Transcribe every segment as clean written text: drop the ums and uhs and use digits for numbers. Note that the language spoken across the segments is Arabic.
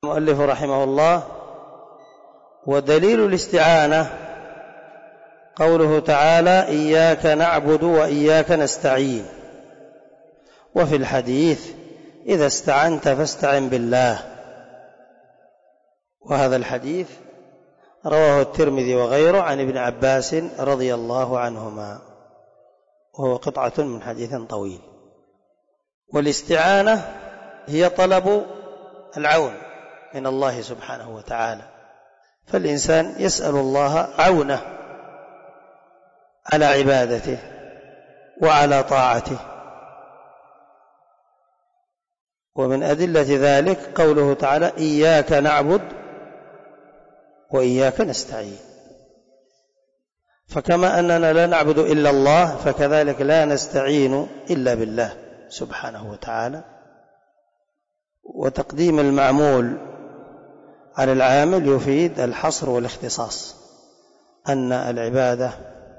المؤلف رحمه الله: ودليل الاستعانة قوله تعالى: إياك نعبد وإياك نستعين. وفي الحديث: إذا استعنت فاستعن بالله. وهذا الحديث رواه الترمذي وغيره عن ابن عباس رضي الله عنهما، وهو قطعة من حديث طويل. والاستعانة هي طلب العون من الله سبحانه وتعالى، فالإنسان يسأل الله عونه على عبادته وعلى طاعته. ومن أدلة ذلك قوله تعالى: إياك نعبد وإياك نستعين. فكما أننا لا نعبد إلا الله، فكذلك لا نستعين إلا بالله سبحانه وتعالى. وتقديم المعمول على العامل يفيد الحصر والاختصاص، أن العبادة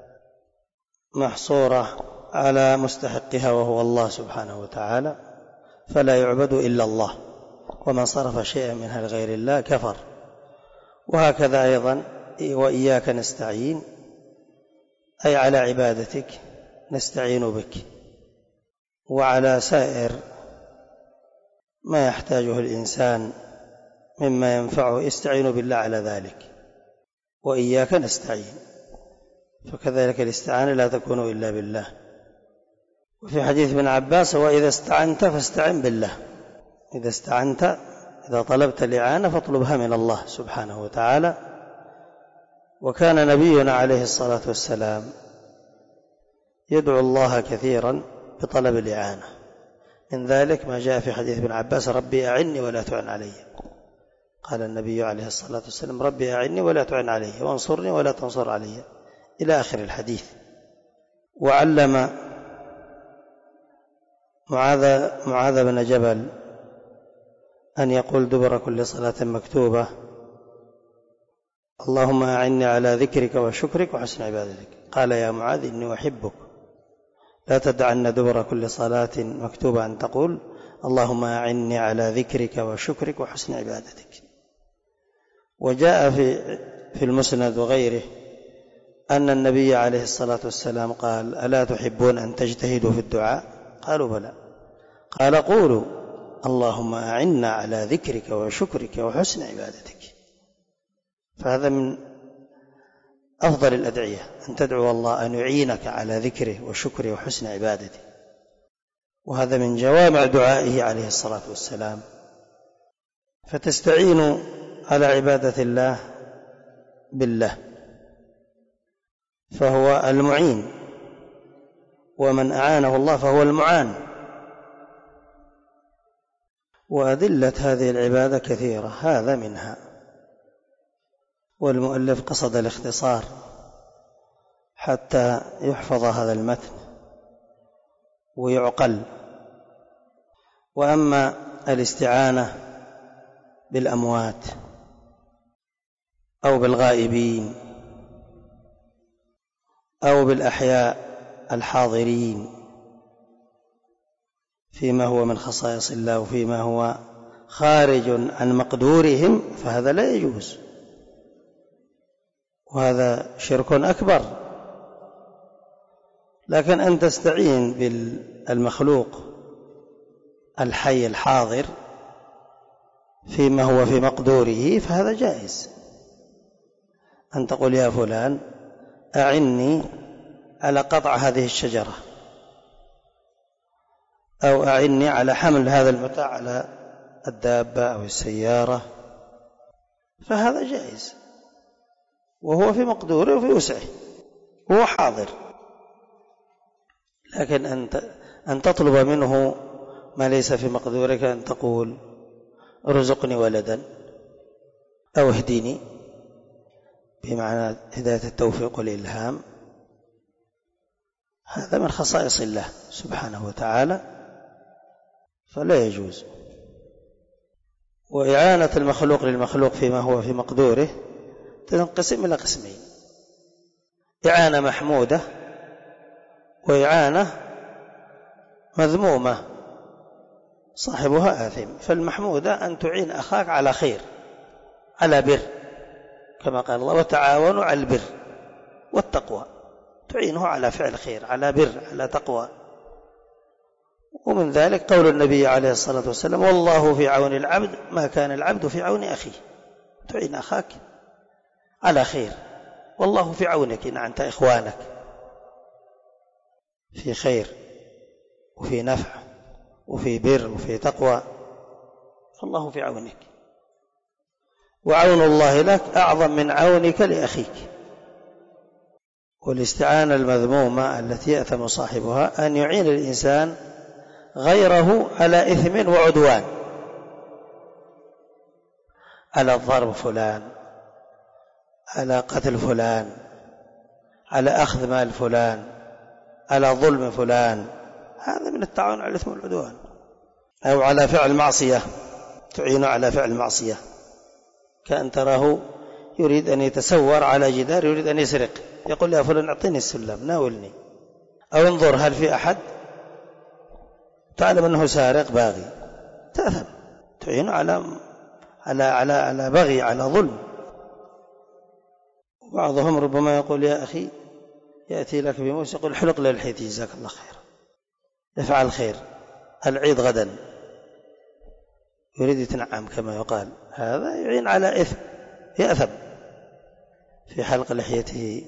محصورة على مستحقها وهو الله سبحانه وتعالى، فلا يعبد إلا الله، ومن صرف شيئا منها لغير الله كفر. وهكذا أيضا: وإياك نستعين، أي على عبادتك نستعين بك، وعلى سائر ما يحتاجه الإنسان مما ينفعه يستعين بالله على ذلك. وإياك نستعين، فكذلك الاستعانة لا تكون إلا بالله. وفي حديث ابن عباس: وإذا استعنت فاستعن بالله. إذا استعنت، إذا طلبت الإعانة فاطلبها من الله سبحانه وتعالى. وكان نبينا عليه الصلاة والسلام يدعو الله كثيرا بطلب الإعانة، من ذلك ما جاء في حديث ابن عباس: ربي أعني ولا تعن علي. قال النبي عليه الصلاة والسلام: ربي أعني ولا تعن علي، وانصرني ولا تنصر علي، إلى آخر الحديث. وعلم معاذ بن جبل أن يقول دبر كل صلاة مكتوبة: اللهم أعني على ذكرك وشكرك وحسن عبادتك. قال: يا معاذ إني أحبك، لا تدعن دبر كل صلاة مكتوبة أن تقول: اللهم أعني على ذكرك وشكرك وحسن عبادتك. وجاء في المسند وغيره أن النبي عليه الصلاة والسلام قال: ألا تحبون أن تجتهدوا في الدعاء؟ قالوا: بلى. قال: قولوا: اللهم أعنا على ذكرك وشكرك وحسن عبادتك. فهذا من أفضل الأدعية، أن تدعو الله أن يعينك على ذكره وشكره وحسن عبادته. وهذا من جوامع دعائه عليه الصلاة والسلام. فتستعين على عبادة الله بالله، فهو المعين، ومن أعانه الله فهو المعان. وأدلة هذه العبادة كثيرة، هذا منها. والمؤلف قصد الاختصار حتى يحفظ هذا المتن ويعقل. وأما الاستعانة بالأموات أو بالغائبين أو بالأحياء الحاضرين فيما هو من خصائص الله وفيما هو خارج عن مقدورهم، فهذا لا يجوز، وهذا شرك أكبر. لكن أن تستعين بالمخلوق الحي الحاضر فيما هو في مقدوره فهذا جائز. أن تقول: يا فلان أعني على قطع هذه الشجرة، أو أعني على حمل هذا المتاع على الدابة أو السيارة، فهذا جائز، وهو في مقدوره وفي وسعه وهو حاضر. لكن أن تطلب منه ما ليس في مقدورك، أن تقول: ارزقني ولدا، أو اهديني، بمعنى هداية التوفيق والإلهام، هذا من خصائص الله سبحانه وتعالى، فلا يجوز. وإعانة المخلوق للمخلوق فيما هو في مقدوره تنقسم إلى قسمين: إعانة محمودة وإعانة مذمومة. صاحبها آثم. فالمحمود أن تعين أخاك على خير، على بر، كما قال الله وتعاونوا على البر والتقوى، تعينه على فعل خير، على بر، على تقوى. ومن ذلك قول النبي عليه الصلاة والسلام والله في عون العبد ما كان العبد في عون أخيه. تعين أخاك على خير، والله في عونك إن أنت إخوانك في خير وفي نفع وفي بر وفي تقوى، فالله في عونك. وعون الله لك أعظم من عونك لأخيك. والاستعانة المذمومة التي يأثم صاحبها أن يعين الإنسان غيره على إثم وعدوان، على ضرب فلان، على قتل فلان، على أخذ مال فلان، على ظلم فلان. هذا من التعاون على الإثم والعدوان. أو على فعل معصية، تعين على فعل معصية، كأن تراه يريد أن يتسور على جدار، يريد أن يسرق، يقول يا فلان أعطيني السلم ناولني، أو انظر هل في أحد، تعلم أنه سارق باغي، تأثم، تعين على بغي، على ظلم. وبعضهم ربما يقول يا أخي، يأتي لك بموس يقول حلق للحيتي جزاك الله خير، افعل خير، العيد غدا، يريد يتنعم كما يقال، هذا يعين على إثم، يأثم في حلق لحيته.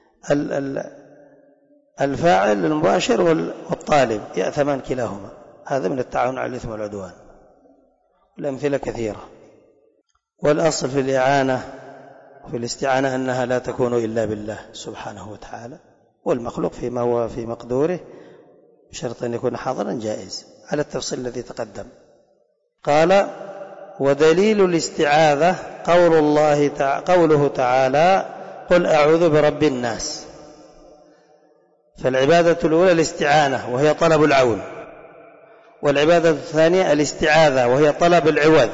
الفاعل المباشر والطالب يأثمان كلاهما. هذا من التعاون على الإثم والعدوان. الأمثلة كثيرة. والأصل في الإعانة في الاستعانة أنها لا تكون إلا بالله سبحانه وتعالى، والمخلوق فيما هو في مقدوره بشرط أن يكون حاضرا جائز، على التفصيل الذي تقدم. قال ودليل الاستعاذة قوله تعالى قل أعوذ برب الناس. فالعبادة الأولى الاستعانة وهي طلب العون، والعبادة الثانية الاستعاذة وهي طلب العوذ.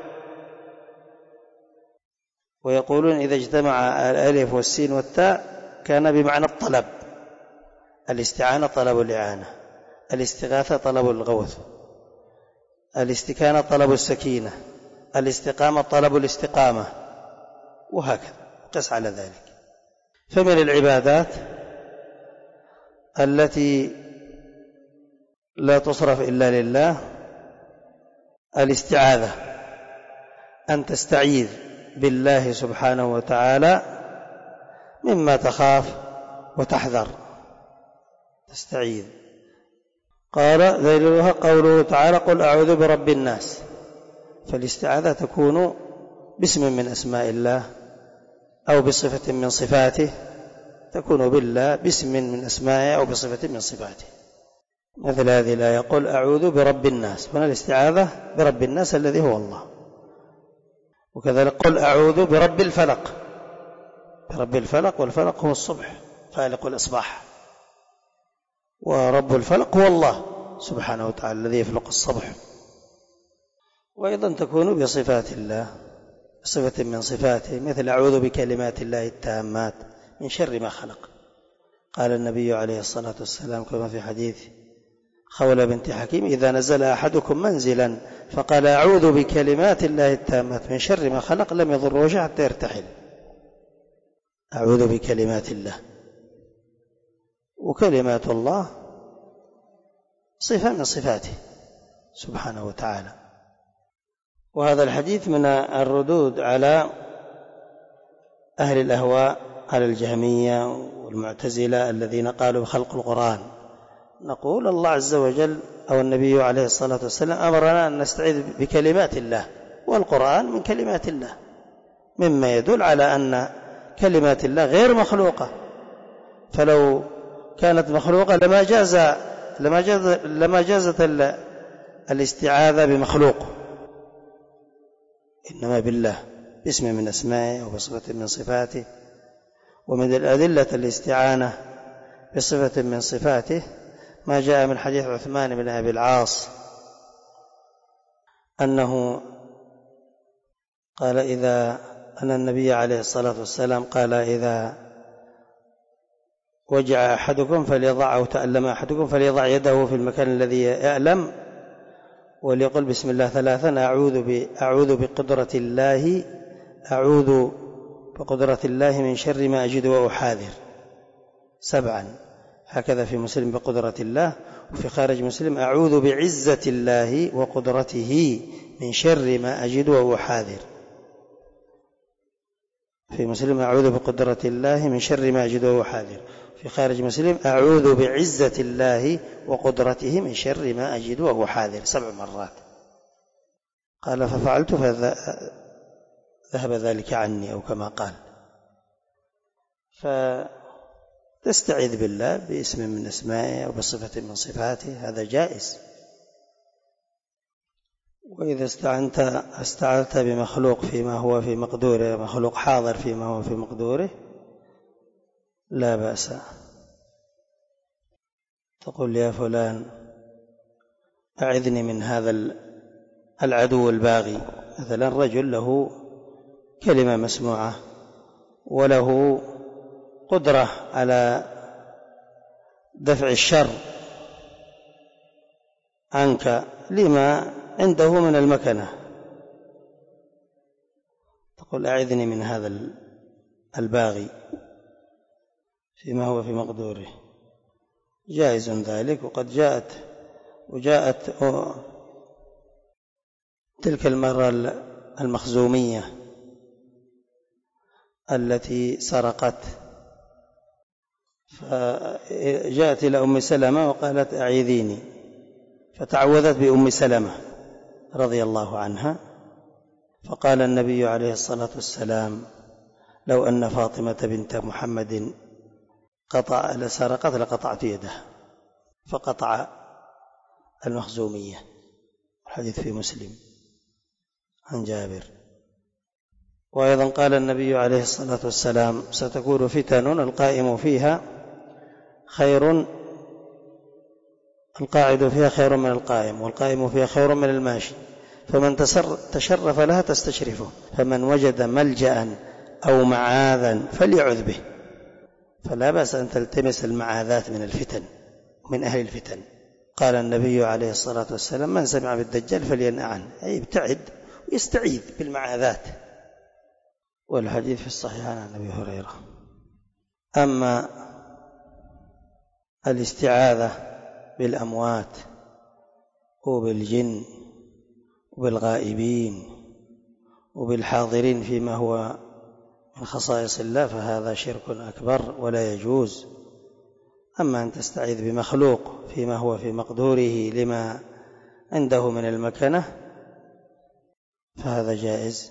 ويقولون إذا اجتمع الألف والسين والتاء كان بمعنى الطلب. الاستعانة طلب الإعانة، الاستغاثة طلب الغوث، الاستكانة طلب السكينة، الاستقامة طلب الاستقامة، وهكذا قس على ذلك. فمن العبادات التي لا تصرف إلا لله الاستعاذة، أن تستعيذ بالله سبحانه وتعالى مما تخاف وتحذر، تستعيذ. قال دليلها قوله تعالى قل أعوذ برب الناس. فالاستعاذة تكون باسم من أسماء الله أو بصفة من صفاته، تكون بالله باسم من أسمائه أو بصفة من صفاته. مثل هذه لا يقول أعوذ برب الناس، هنا الاستعاذة برب الناس الذي هو الله. وكذلك قل أعوذ برب الفلق، برب الفلق، والفلق هو الصبح، فالق الإصباح، ورب الفلق هو الله سبحانه وتعالى الذي يفلق الصبح. وأيضا تكون بصفات الله، بصفة من صفاته، مثل أعوذ بكلمات الله التامات من شر ما خلق. قال النبي عليه الصلاة والسلام كما في حديث خولة بنت حكيم إذا نزل أحدكم منزلا فقال أعوذ بكلمات الله التامات من شر ما خلق لم يضر وجهه حتى يرتحل. أعوذ بكلمات الله، وكلمات الله صفة من صفاته سبحانه وتعالى. وهذا الحديث من الردود على أهل الأهواء، على الجهمية والمعتزلة الذين قالوا بخلق القرآن. نقول الله عز وجل أو النبي عليه الصلاة والسلام أمرنا أن نستعيذ بكلمات الله، والقرآن من كلمات الله، مما يدل على أن كلمات الله غير مخلوقة. فلو كانت مخلوقة لما جازت الاستعاذة بمخلوق، إنما بالله باسم من أسمائه أو بصفة من صفاته. ومن الأدلة الاستعانة بصفة من صفاته ما جاء من حديث عثمان بن أبي العاص أنه قال أن النبي عليه الصلاة والسلام قال إذا وجع أحدكم فليضع أو تألم أحدكم فليضع يده في المكان الذي يألم وليقل بسم الله 3 أعوذ بقدرة الله من شر ما أجد وأحاذر 7. هكذا في مسلم بقدرة الله. وفي خارج مسلم أعوذ بعزة الله وقدرته من شر ما أجد وأحاذر. في مسلم أعوذ بقدرة الله من شر ما أجد وأحاذر. في خارج مسلم أعوذ بعزة الله وقدرته من شر ما أجد وأحاذر 7 مرات. قال ففعلت فذهب ذلك عني، أو كما قال. فتستعيذ بالله باسم من أسمائه أو بصفة من صفاته، هذا جائز. وإذا استعنت بمخلوق فيما هو في مقدوره، مخلوق حاضر فيما هو في مقدوره، لا بأس. تقول يا فلان أعذني من هذا العدو الباغي، مثلا رجل له كلمة مسموعة وله قدرة على دفع الشر عنك لما عنده من المكنة، تقول أعذني من هذا الباغي فيما هو في مقدوره، جائز ذلك. وقد جاءت تلك المرة المخزومية التي سرقت، فجاءت إلى أم سلمة وقالت أعيذيني، فتعوذت بأم سلمة رضي الله عنها، فقال النبي عليه الصلاة والسلام لو أن فاطمة بنت محمد سرقت لقطعت يدها، فقطع المخزومية. الحديث في مسلم عن جابر. وأيضا قال النبي عليه الصلاة والسلام ستكون فتن القائد فيها خير من القائم، والقائم فيها خير من الماشي، فمن تشرف لها تستشرفه، فمن وجد ملجأ أو معاذا فليعذ به. فلا بأس أن تلتمس المعاذات من الفتن، من أهل الفتن. قال النبي عليه الصلاة والسلام من سمع بالدجال فلينأ عنه، أي ابتعد ويستعيذ بالمعاذات. والحديث في الصحيحين عن أبي هريرة. أما الاستعاذة بالأموات وبالجن وبالغائبين وبالحاضرين فيما هو من خصائص الله فهذا شرك أكبر ولا يجوز. أما أن تستعيذ بمخلوق فيما هو في مقدوره لما عنده من المكنة فهذا جائز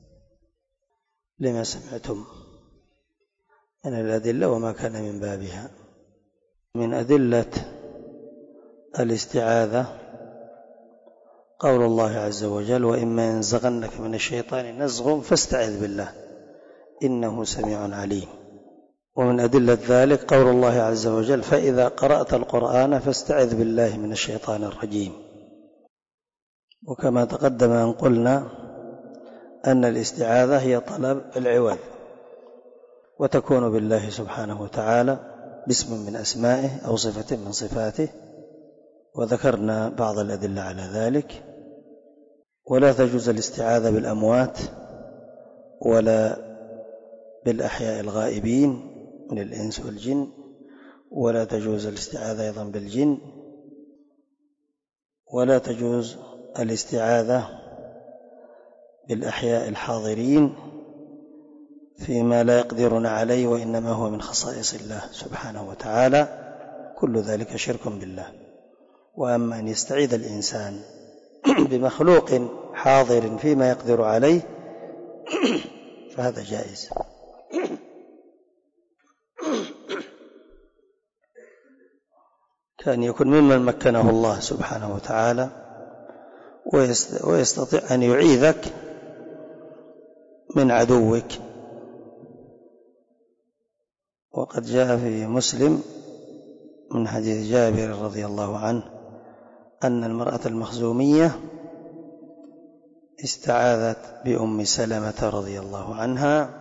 لما سمعتم من الأدلة وما كان من بابها. من أدلة الاستعاذة قول الله عز وجل وإما ينزغنك من الشيطان نزغ فاستعذ بالله إنه سميع عليم. ومن أدلة ذلك قول الله عز وجل فإذا قرأت القرآن فاستعذ بالله من الشيطان الرجيم. وكما تقدم أن قلنا أن الاستعاذة هي طلب العوذ، وتكون بالله سبحانه وتعالى باسم من أسمائه أو صفة من صفاته، وذكرنا بعض الأدلة على ذلك. ولا تجوز الاستعاذة بالأموات ولا بالأحياء الغائبين من الإنس والجن، ولا تجوز الاستعاذة أيضا بالجن، ولا تجوز الاستعاذة بالأحياء الحاضرين فيما لا يقدرون عليه وإنما هو من خصائص الله سبحانه وتعالى، كل ذلك شرك بالله. وأما أن يستعيذ الإنسان بمخلوق حاضر فيما يقدر عليه فهذا جائز. كان يكون ممن مكنه الله سبحانه وتعالى ويستطيع أن يعيذك من عدوك. وقد جاء في مسلم من حديث جابر رضي الله عنه أن المرأة المخزومية استعاذت بأم سلمة رضي الله عنها،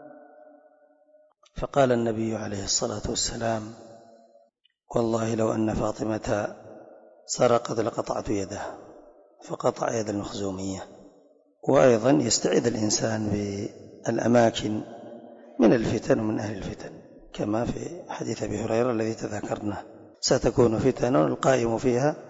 فقال النبي عليه الصلاة والسلام والله لو أن فاطمة سرقت لقطعت يدها. فقطع يد المخزومية. وأيضا يستعيذ الإنسان بالأماكن من الفتن ومن أهل الفتن، كما في حديث أبي هريرة الذي تذكرناه: ستكون فتن القائد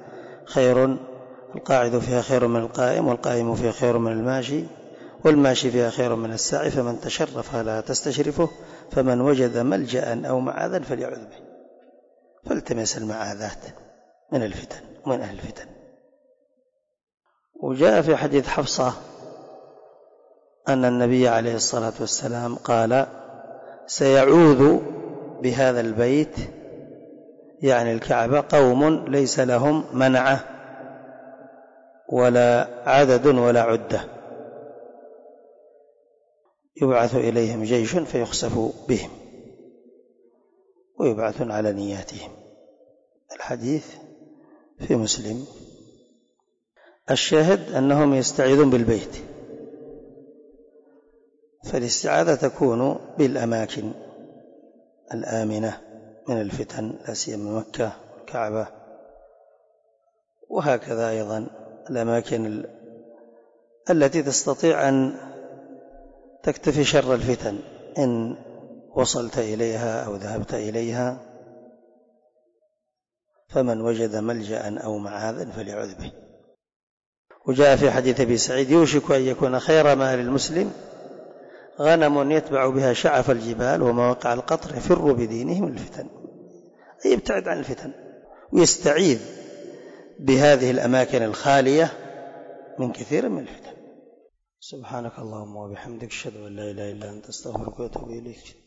فيها خير من القائم، والقائم فيها خير من الماشي، والماشي فيها خير من الساعي، فمن تشرف لا تستشرفه، فمن وجد ملجأ أو معاذا فليعذ به. فالتمس المعاذات من الفتن ومن أهل الفتن. وجاء في حديث حفصة أن النبي عليه الصلاة والسلام قال: سيعوذ بهذا البيت، يعني الكعبة، قوم ليس لهم منعة ولا عدد ولا عدة، يبعث إليهم جيش فيخسف بهم ويبعثون على نياتهم. الحديث في مسلم. الشاهد أنهم يستعيذون بالبيت، فالاستعاذة تكون بالأماكن الآمنة من الفتن، لا سيما مكة والكعبة، وهكذا أيضا الأماكن التي تستطيع أن تكتفي شر الفتن إن وصلت إليها أو ذهبت إليها. فمن وجد ملجأ أو معاذا فليعذ به. وجاء في حديث أبي سعيد: يوشك أن يكون خير مال المسلم غنم يتبع بها شعف الجبال ومواقع القطر يفر بدينه من الفتن، أي يبتعد عن الفتن ويستعيذ بهذه الأماكن الخالية من كثير من الفتن. سبحانك اللهم وبحمدك، أشهد أن لا إله إلا أنت، أستغفرك وأتوب إليك.